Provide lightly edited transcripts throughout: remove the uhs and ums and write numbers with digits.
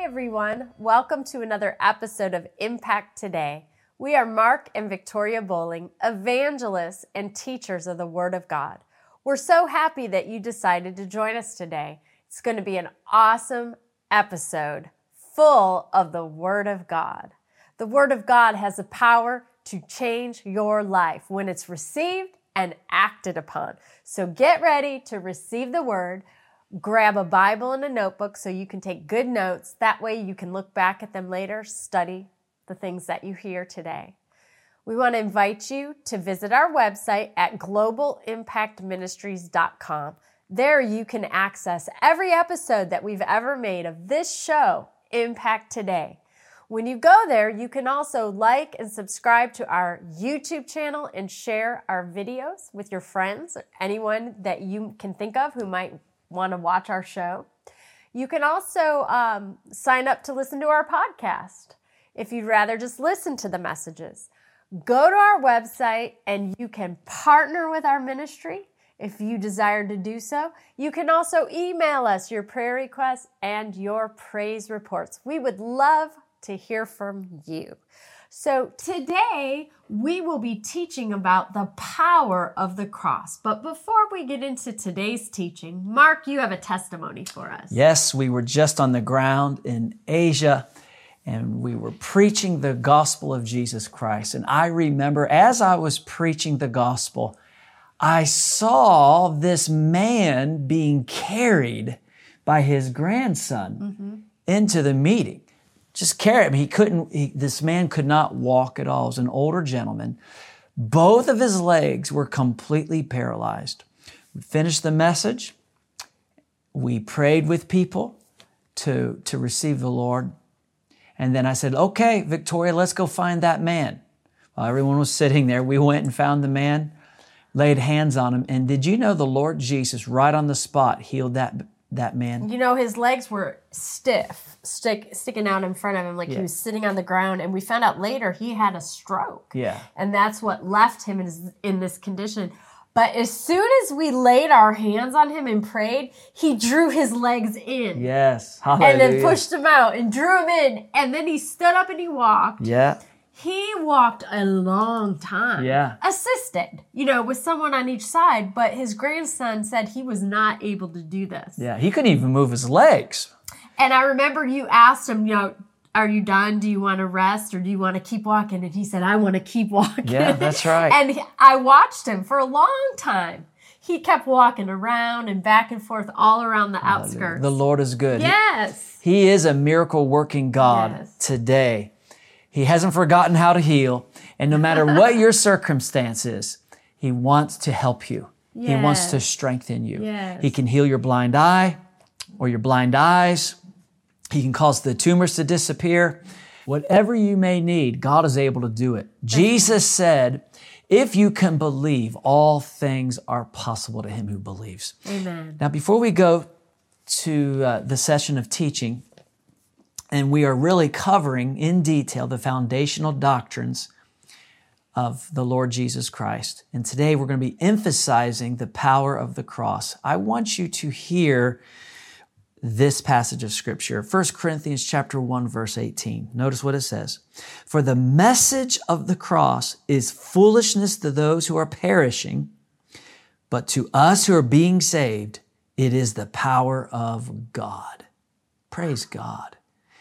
everyone. Welcome to another episode of Impact Today. We are Mark and Victoria Bowling, evangelists and teachers of the Word of God. We're so happy that you decided to join us today. It's going to be an awesome episode full of the Word of God. The Word of God has the power to change your life when it's received and acted upon. So get ready to receive the Word. Grab a Bible and a notebook so you can take good notes. That way you can look back at them later, study the things that you hear today. We want to invite you to visit our website at globalimpactministries.com. There you can access every episode that we've ever made of this show, Impact Today. When you go there, you can also like and subscribe to our YouTube channel and share our videos with your friends, or anyone that you can think of who might want to watch our show. You can also sign up to listen to our podcast if you'd rather just listen to the messages. Go to our website and you can partner with our ministry if you desire to do so. You can also email us your prayer requests and your praise reports. We would love to hear from you. So today we will be teaching about the power of the cross. But before we get into today's teaching, Mark, you have a testimony for us. Yes, we were just on the ground in Asia and we were preaching the gospel of Jesus Christ. And I remember as I was preaching the gospel, I saw this man being carried by his grandson into the meeting. Just carry him. This man could not walk at all. He was an older gentleman. Both of his legs were completely paralyzed. We finished the message. We prayed with people to receive the Lord. And then I said, okay, Victoria, let's go find that man. While everyone was sitting there, we went and found the man, laid hands on him. And did you know the Lord Jesus, right on the spot, healed that man? You know, his legs were stiff, sticking out in front of him like he was sitting on the ground. And we found out later he had a stroke. Yeah. And that's what left him in this condition. But as soon as we laid our hands on him and prayed, he drew his legs in. Yes. Hallelujah. And then pushed him out and drew him in. And then he stood up and he walked. Yeah. He walked a long time. Yeah. Assisted, with someone on each side. But his grandson said he was not able to do this. Yeah. He couldn't even move his legs. And I remember you asked him, are you done? Do you want to rest or do you want to keep walking? And he said, I want to keep walking. Yeah, that's right. And I watched him for a long time. He kept walking around and back and forth all around the outskirts. The Lord is good. Yes. He is a miracle working God today. He hasn't forgotten how to heal. And no matter what your circumstance is, He wants to help you. Yes. He wants to strengthen you. Yes. He can heal your blind eye or your blind eyes. He can cause the tumors to disappear. Whatever you may need, God is able to do it. Jesus said, if you can believe, all things are possible to him who believes. Amen. Now, before we go to the session of teaching, and we are really covering in detail the foundational doctrines of the Lord Jesus Christ. And today we're going to be emphasizing the power of the cross. I want you to hear this passage of Scripture, 1 Corinthians chapter 1, verse 18. Notice what it says. For the message of the cross is foolishness to those who are perishing, but to us who are being saved, it is the power of God. Praise God.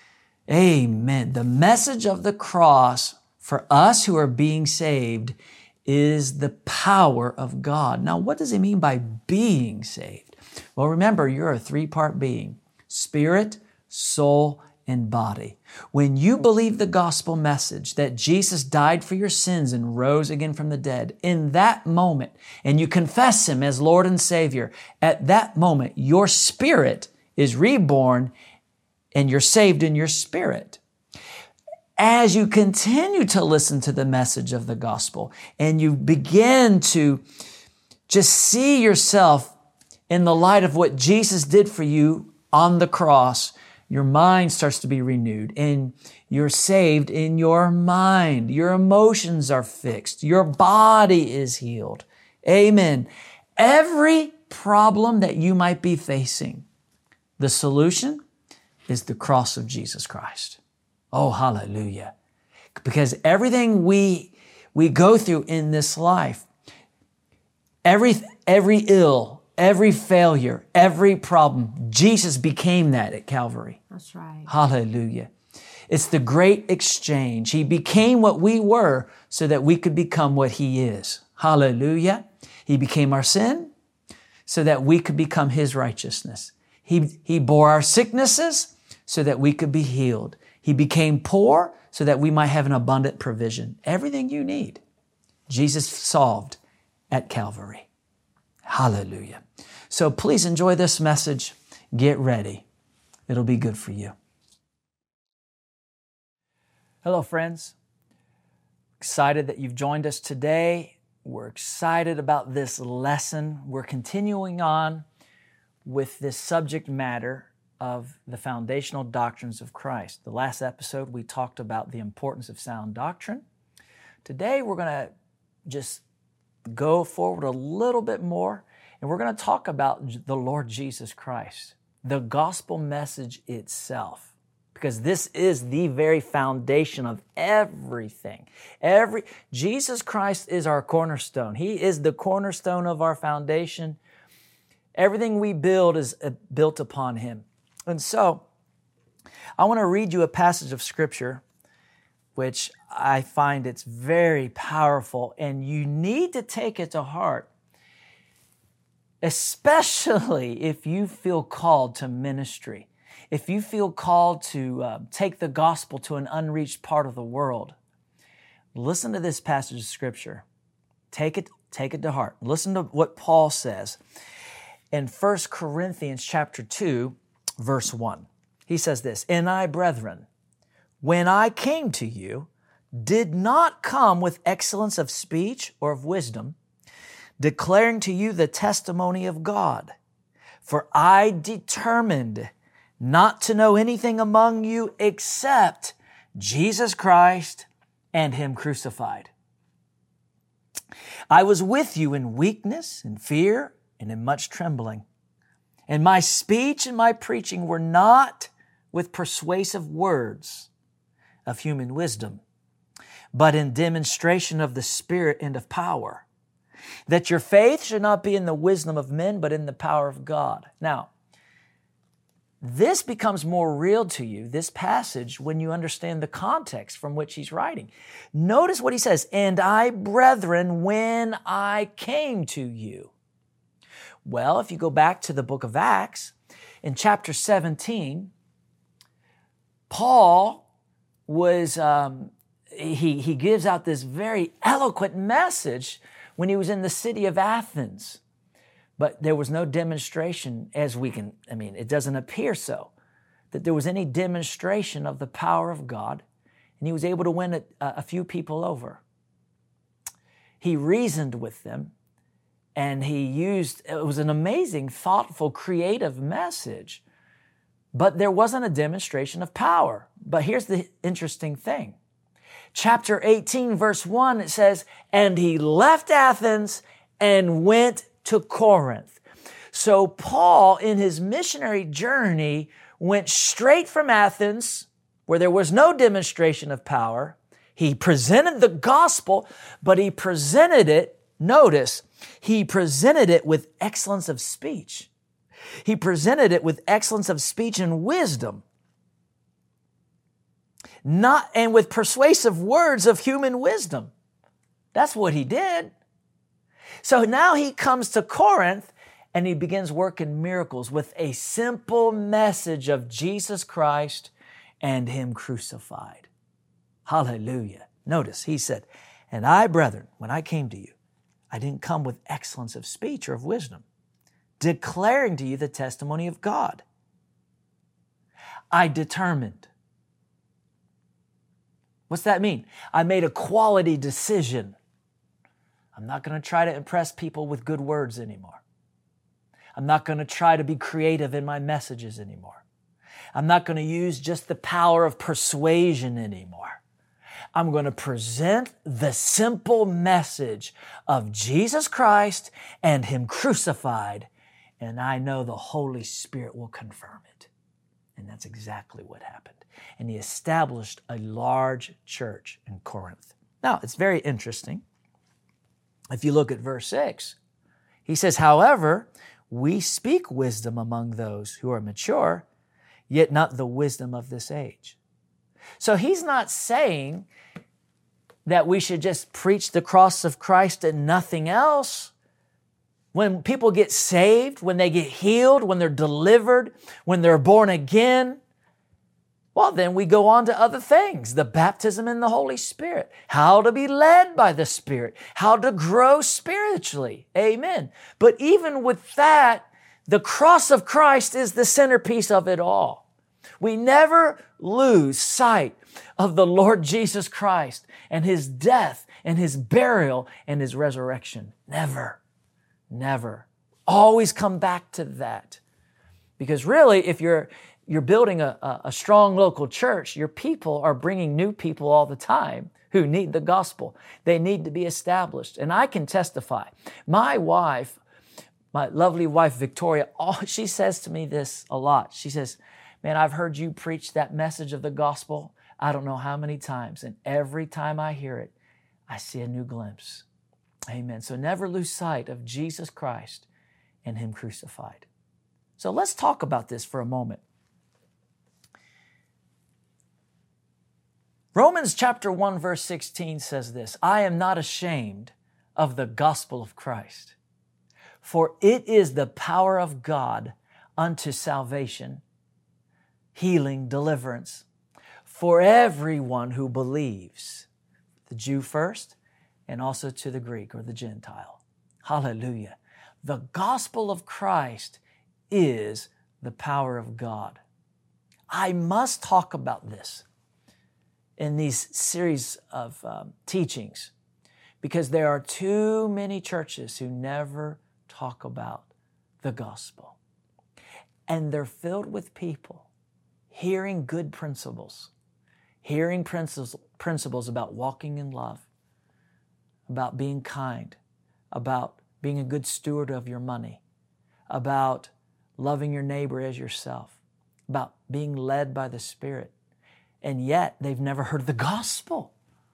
Amen. The message of the cross for us who are being saved is the power of God. Now, what does he mean by being saved? Well, remember, you're a three-part being: spirit, soul, and body. When you believe the gospel message that Jesus died for your sins and rose again from the dead, in that moment, and you confess him as Lord and Savior, at that moment, your spirit is reborn and you're saved in your spirit. As you continue to listen to the message of the gospel and you begin to just see yourself in the light of what Jesus did for you on the cross, your mind starts to be renewed and you're saved in your mind. Your emotions are fixed. Your body is healed. Amen. Every problem that you might be facing, the solution is the cross of Jesus Christ. Oh, hallelujah. Because everything we go through in this life, every ill, every failure, every problem, Jesus became that at Calvary. That's right. Hallelujah. It's the great exchange. He became what we were so that we could become what He is. Hallelujah. He became our sin so that we could become His righteousness. He bore our sicknesses so that we could be healed. He became poor so that we might have an abundant provision. Everything you need, Jesus solved at Calvary. Hallelujah. So please enjoy this message. Get ready. It'll be good for you. Hello, friends. Excited that you've joined us today. We're excited about this lesson. We're continuing on with this subject matter of the foundational doctrines of Christ. The last episode, we talked about the importance of sound doctrine. Today, we're going to just go forward a little bit more, and we're going to talk about the Lord Jesus Christ, the gospel message itself. Because this is the very foundation of everything. Jesus Christ is our cornerstone. He is the cornerstone of our foundation. Everything we build is built upon Him. And so, I want to read you a passage of Scripture, which I find it's very powerful, and you need to take it to heart, especially if you feel called to ministry. If you feel called to take the gospel to an unreached part of the world, listen to this passage of Scripture. Take it to heart. Listen to what Paul says in 1 Corinthians chapter 2, verse 1. He says this, "And I, brethren, when I came to you, did not come with excellence of speech or of wisdom, declaring to you the testimony of God. For I determined not to know anything among you except Jesus Christ and Him crucified. I was with you in weakness, in fear, and in much trembling. And my speech and my preaching were not with persuasive words of human wisdom, but in demonstration of the Spirit and of power, that your faith should not be in the wisdom of men, but in the power of God." Now, this becomes more real to you, this passage, when you understand the context from which he's writing. Notice what he says, "And I, brethren, when I came to you." Well, if you go back to the book of Acts, in chapter 17, Paul was, he gives out this very eloquent message when he was in the city of Athens. But there was no demonstration it doesn't appear so, that there was any demonstration of the power of God, and he was able to win a few people over. He reasoned with them, and it was an amazing, thoughtful, creative message, but there wasn't a demonstration of power. But here's the interesting thing. Chapter 18, verse 1, it says, "And he left Athens and went to Corinth." So Paul, in his missionary journey, went straight from Athens, where there was no demonstration of power. He presented the gospel, but he presented it, notice, he presented it with excellence of speech. He presented it with excellence of speech and wisdom, and with persuasive words of human wisdom. That's what he did. So now he comes to Corinth and he begins working miracles with a simple message of Jesus Christ and Him crucified. Hallelujah. Notice he said, "And I, brethren, when I came to you, I didn't come with excellence of speech or of wisdom, declaring to you the testimony of God. I determined." What's that mean? I made a quality decision. I'm not going to try to impress people with good words anymore. I'm not going to try to be creative in my messages anymore. I'm not going to use just the power of persuasion anymore. I'm going to present the simple message of Jesus Christ and Him crucified, and I know the Holy Spirit will confirm it. And that's exactly what happened. And he established a large church in Corinth. Now, it's very interesting. If you look at verse 6, he says, however, we speak wisdom among those who are mature, yet not the wisdom of this age. So he's not saying that we should just preach the cross of Christ and nothing else. When people get saved, when they get healed, when they're delivered, when they're born again, well, then we go on to other things. The baptism in the Holy Spirit, how to be led by the Spirit, how to grow spiritually. Amen. But even with that, the cross of Christ is the centerpiece of it all. We never lose sight of the Lord Jesus Christ and His death and His burial and His resurrection. Never. Never. Always come back to that. Because really, if you're building a strong local church, your people are bringing new people all the time who need the gospel. They need to be established. And I can testify. My wife, my lovely wife, Victoria, she says to me this a lot. She says, man, I've heard you preach that message of the gospel I don't know how many times. And every time I hear it, I see a new glimpse. Amen. So never lose sight of Jesus Christ and Him crucified. So let's talk about this for a moment. Romans chapter 1 verse 16 says this, I am not ashamed of the gospel of Christ, for it is the power of God unto salvation, healing, deliverance, for everyone who believes, the Jew first, and also to the Greek or the Gentile. Hallelujah. The gospel of Christ is the power of God. I must talk about this in these series of teachings because there are too many churches who never talk about the gospel. And they're filled with people hearing good principles, hearing principles about walking in love, about being kind, about being a good steward of your money, about loving your neighbor as yourself, about being led by the Spirit. And yet they've never heard the gospel.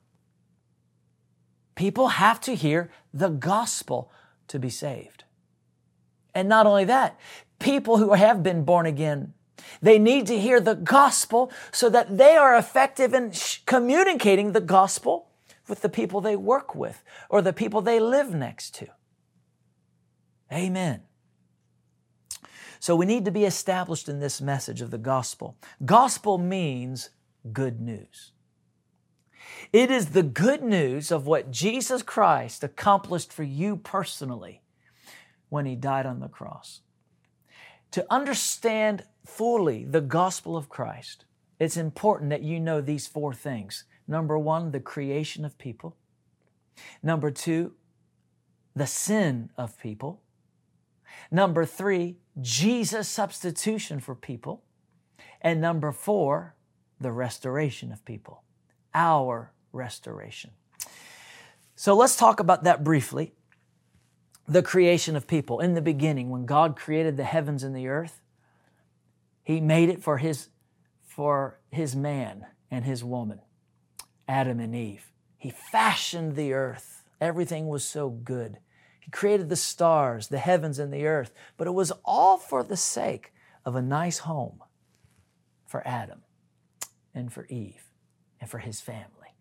People have to hear the gospel to be saved. And not only that, people who have been born again, they need to hear the gospel so that they are effective in communicating the gospel with the people they work with or the people they live next to. Amen. So we need to be established in this message of the gospel. Gospel means good news. It is the good news of what Jesus Christ accomplished for you personally when He died on the cross. To understand fully the gospel of Christ, it's important that you know these four things. Number one, the creation of people. Number two, the sin of people. Number three, Jesus' substitution for people. And number four, the restoration of people, our restoration. So let's talk about that briefly. The creation of people. In the beginning, when God created the heavens and the earth, He made it for His man and His woman, Adam and Eve. He fashioned the earth. Everything was so good. He created the stars, the heavens and the earth, but it was all for the sake of a nice home for Adam and for Eve and for his family.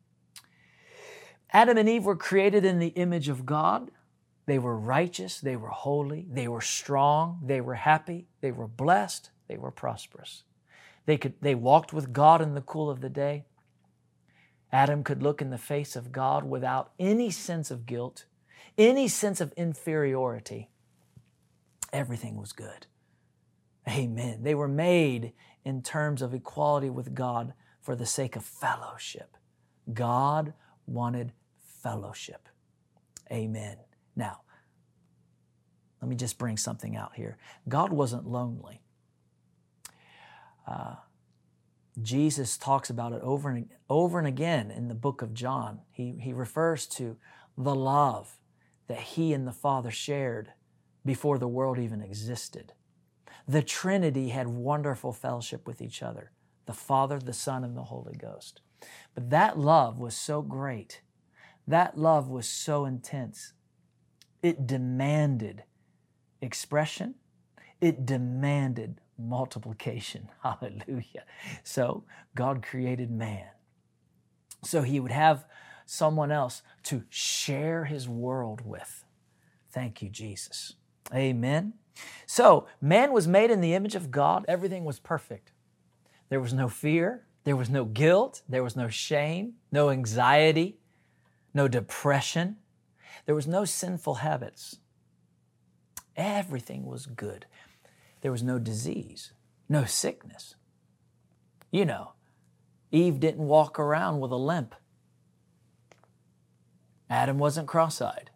Adam and Eve were created in the image of God. They were righteous, they were holy, they were strong, they were happy, they were blessed, they were prosperous. They walked with God in the cool of the day. Adam could look in the face of God without any sense of guilt, any sense of inferiority. Everything was good. Amen. They were made in terms of equality with God for the sake of fellowship. God wanted fellowship. Amen. Now, let me just bring something out here. God wasn't lonely. Jesus talks about it over and again in the book of John. He refers to the love that He and the Father shared before the world even existed. The Trinity had wonderful fellowship with each other, the Father, the Son, and the Holy Ghost. But that love was so great. That love was so intense. It demanded expression. It demanded multiplication. Hallelujah. So God created man, so He would have someone else to share His world with. Thank you, Jesus. Amen. So man was made in the image of God. Everything was perfect. There was no fear. There was no guilt. There was no shame, no anxiety, no depression. There was no sinful habits. Everything was good. There was no disease, no sickness. You know, Eve didn't walk around with a limp. Adam wasn't cross-eyed.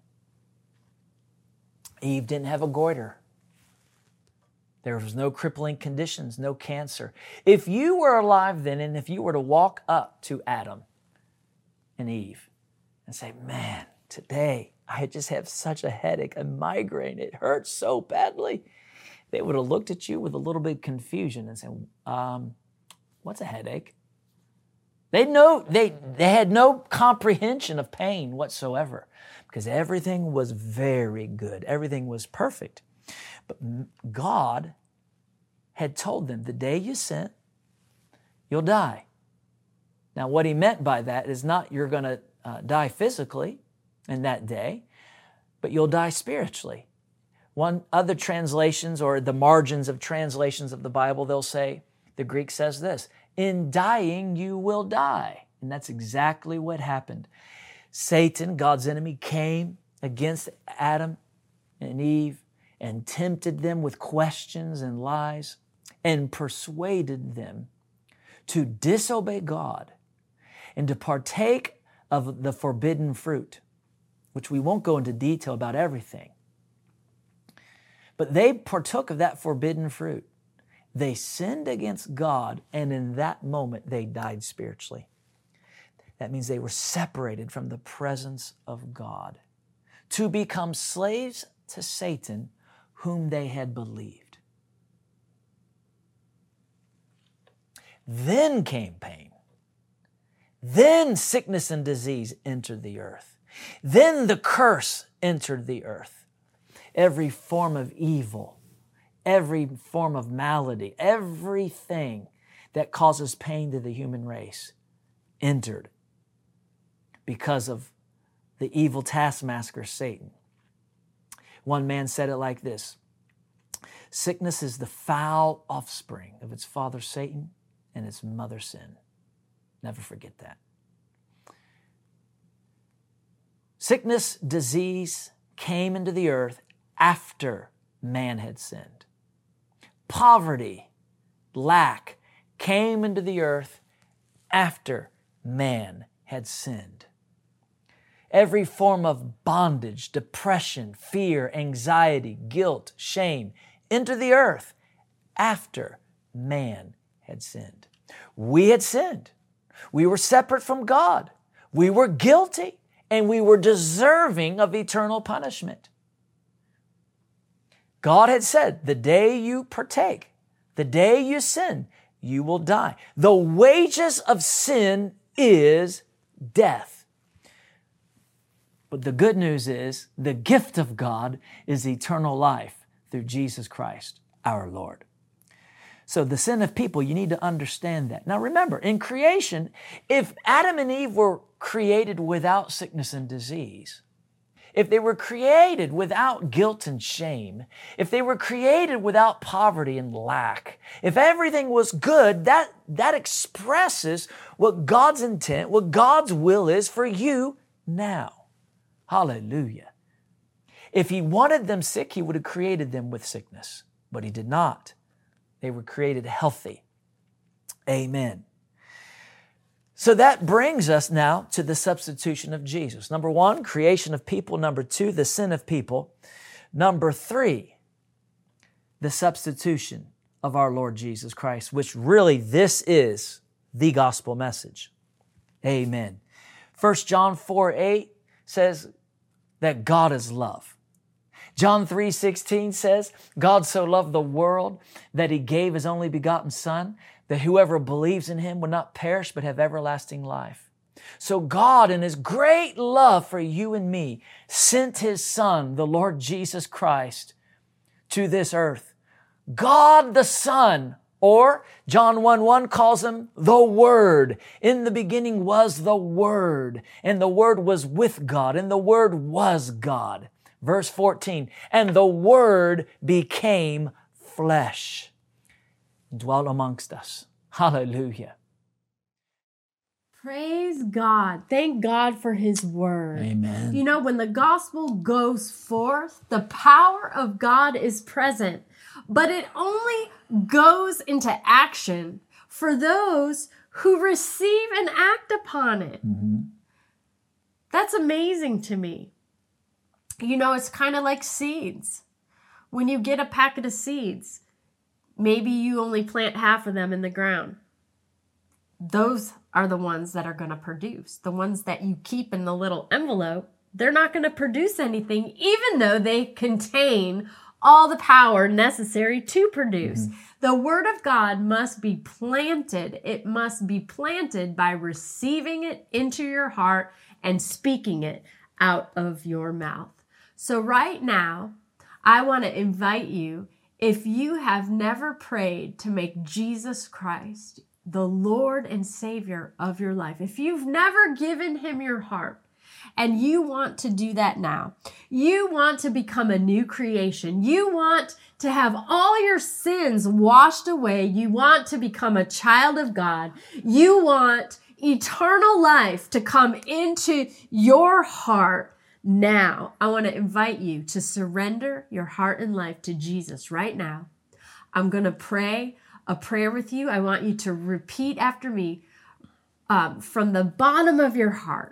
Eve didn't have a goiter. There was no crippling conditions, no cancer. If you were alive then, and if you were to walk up to Adam and Eve and say, man, today I just have such a headache, a migraine, it hurts so badly, they would have looked at you with a little bit of confusion and said, what's a headache? They had no comprehension of pain whatsoever, because everything was very good. Everything was perfect. But God had told them, the day you sin, you'll die. Now, what He meant by that is not you're going to die physically in that day, but you'll die spiritually. One other translations, or the margins of translations of the Bible, they'll say, the Greek says this, in dying you will die. And that's exactly what happened. Satan, God's enemy, came against Adam and Eve and tempted them with questions and lies and persuaded them to disobey God and to partake of the forbidden fruit, which we won't go into detail about everything. But they partook of that forbidden fruit. They sinned against God, and in that moment they died spiritually. That means they were separated from the presence of God to become slaves to Satan, whom they had believed. Then came pain. Then sickness and disease entered the earth. Then the curse entered the earth. Every form of evil, every form of malady, everything that causes pain to the human race entered because of the evil taskmaster, Satan. One man said it like this: sickness is the foul offspring of its father, Satan, and its mother, sin. Never forget that. Sickness, disease came into the earth after man had sinned. Poverty, lack came into the earth after man had sinned. Every form of bondage, depression, fear, anxiety, guilt, shame entered the earth after man had sinned. We had sinned. We were separate from God. We were guilty, and we were deserving of eternal punishment. God had said, the day you partake, the day you sin, you will die. The wages of sin is death. But the good news is, the gift of God is eternal life through Jesus Christ, our Lord. So the sin of people, you need to understand that. Now remember, in creation, if Adam and Eve were created without sickness and disease, if they were created without guilt and shame, if they were created without poverty and lack, if everything was good, that expresses what God's intent, what God's will is for you now. Hallelujah. If He wanted them sick, He would have created them with sickness, but He did not. They were created healthy. Amen. So that brings us now to the substitution of Jesus. Number one, creation of people. Number two, the sin of people. Number three, the substitution of our Lord Jesus Christ, which really this is the gospel message. Amen. 1 John 4:8 says that God is love. John 3:16 says, God so loved the world that he gave his only begotten Son, that whoever believes in him would not perish but have everlasting life. So God, in his great love for you and me, sent his Son, the Lord Jesus Christ, to this earth. God the Son, or John 1:1 calls him the Word. In the beginning was the Word, and the Word was with God, and the Word was God. Verse 14, and the Word became flesh and dwelt amongst us. Hallelujah. Praise God. Thank God for his word. Amen. You know, when the gospel goes forth, the power of God is present, but it only goes into action for those who receive and act upon it. Mm-hmm. That's amazing to me. You know, it's kind of like seeds. When you get a packet of seeds, maybe you only plant half of them in the ground. Those are the ones that are going to produce. The ones that you keep in the little envelope, they're not going to produce anything, even though they contain all the power necessary to produce. Mm-hmm. The Word of God must be planted. It must be planted by receiving it into your heart and speaking it out of your mouth. So right now, I want to invite you, if you have never prayed to make Jesus Christ the Lord and Savior of your life, if you've never given him your heart and you want to do that now, you want to become a new creation, you want to have all your sins washed away, you want to become a child of God, you want eternal life to come into your heart. Now, I want to invite you to surrender your heart and life to Jesus right now. I'm going to pray a prayer with you. I want you to repeat after me from the bottom of your heart.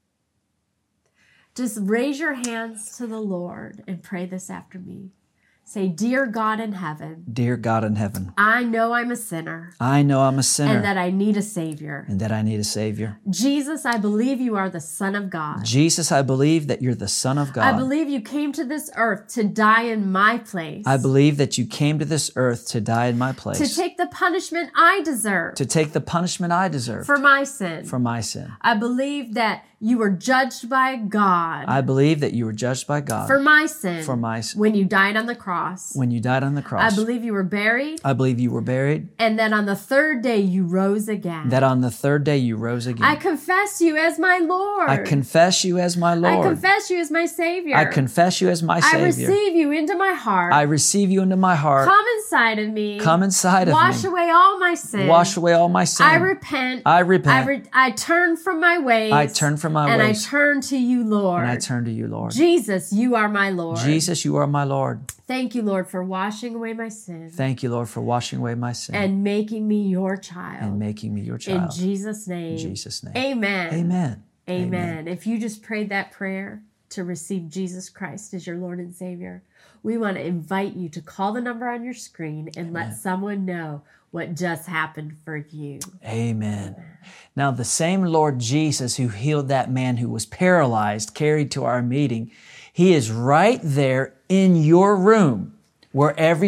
Just raise your hands to the Lord and pray this after me. Say, dear God in heaven. Dear God in heaven. I know I'm a sinner. I know I'm a sinner. And that I need a Savior. And that I need a Savior. Jesus, I believe you are the Son of God. Jesus, I believe that you're the Son of God. I believe you came to this earth to die in my place. I believe that you came to this earth to die in my place. To take the punishment I deserve. To take the punishment I deserve. For my sin. For my sin. I believe that you were judged by God. I believe that you were judged by God. For my sin. For my sin. When you died on the cross. When you died on the cross. I believe you were buried. I believe you were buried. And that on the third day you rose again. That on the third day you rose again. I confess you as my Lord. I confess you as my Lord. I confess you as my Savior. I confess you as my Savior. I receive you into my heart. I receive you into my heart. Come inside of me. Come inside of me. Wash away all my sin. Wash away all my sin. I repent. I repent. I turn from my ways. I turn from my ways. And I turn to you, Lord. And I turn to you, Lord. Jesus, you are my Lord. Jesus, you are my Lord. Thank you, Lord, for washing away my sin. Thank you, Lord, for washing away my sin. And making me your child. And making me your child. In Jesus' name. In Jesus' name. Amen. Amen. Amen. If you just prayed that prayer to receive Jesus Christ as your Lord and Savior, we want to invite you to call the number on your screen and let someone know what just happened for you. Amen. Now, the same Lord Jesus who healed that man who was paralyzed, carried to our meeting, he is right there in your room, wherever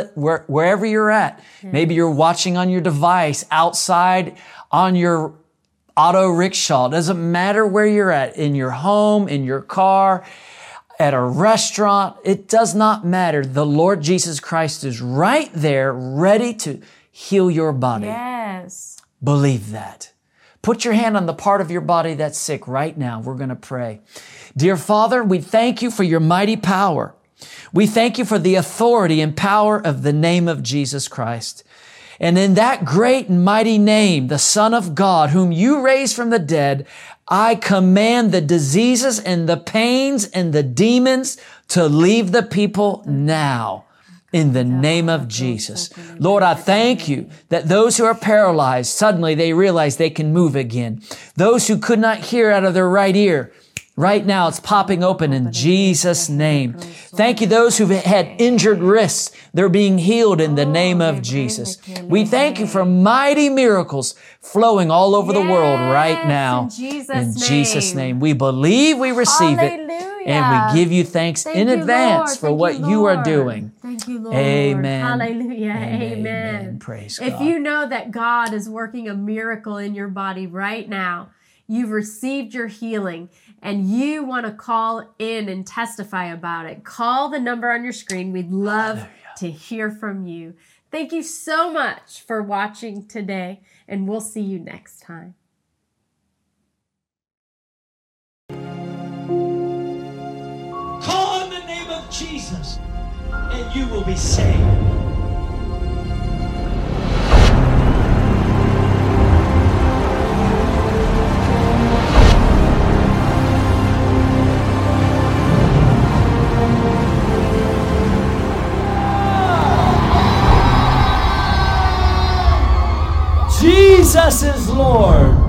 you're at. Maybe you're watching on your device, outside on your auto rickshaw. It doesn't matter where you're at, in your home, in your car, at a restaurant. It does not matter. The Lord Jesus Christ is right there, ready to heal your body. Yes. Believe that. Put your hand on the part of your body that's sick right now. We're going to pray. Dear Father, we thank you for your mighty power. We thank you for the authority and power of the name of Jesus Christ. And in that great and mighty name, the Son of God, whom you raised from the dead, I command the diseases and the pains and the demons to leave the people now. In the name of Jesus. Lord, I thank you that those who are paralyzed, suddenly they realize they can move again. Those who could not hear out of their right ear, Right now, it's popping open in Jesus' name. Thank you, those who've had injured wrists. They're being healed in the name of Jesus. We thank you for mighty miracles flowing all over the world right now. In Jesus' name. We believe, we receive it, and we give you thanks in advance for what you are doing. Thank you, Lord. Amen. Hallelujah. Amen. Praise God. If you know that God is working a miracle in your body right now, you've received your healing, and you want to call in and testify about it, call the number on your screen. We'd love to hear from you. Thank you so much for watching today, and we'll see you next time. Call on the name of Jesus, and you will be saved. Jesus is Lord.